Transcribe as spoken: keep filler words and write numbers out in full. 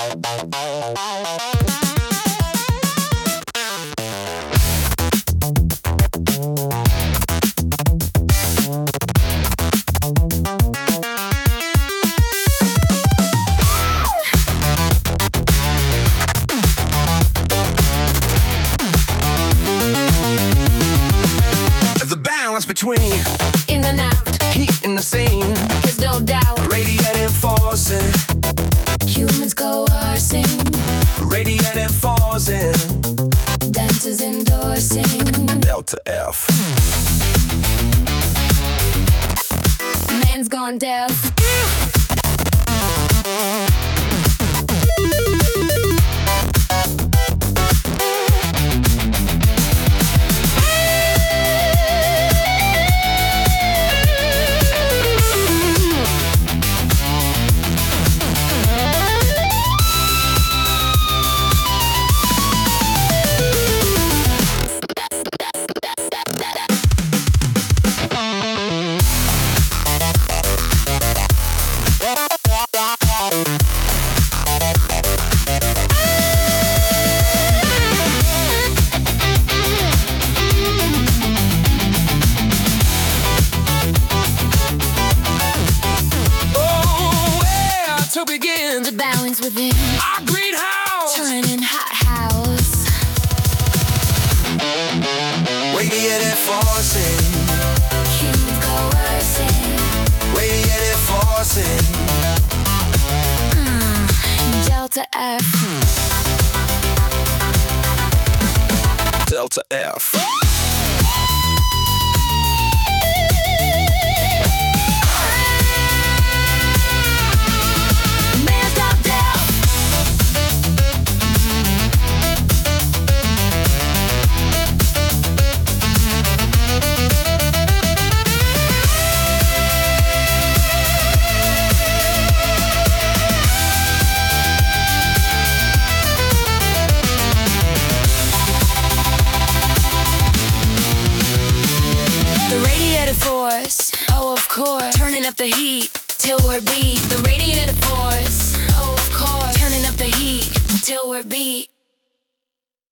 Between in and out, heat in the scene, there's no doubt. Radiating forcing, Humans coercing, radiating forcing, dancers endorsing. Delta F. Man's gone deaf. To begin the balance within our greenhouse, turning hot house. Radiating forcing, Humans coercing, radiating forcing, mm, Delta F. Delta F. Force, oh of course, turning up the heat till we're beat. The radiated force, oh of course, turning up the heat till we're beat.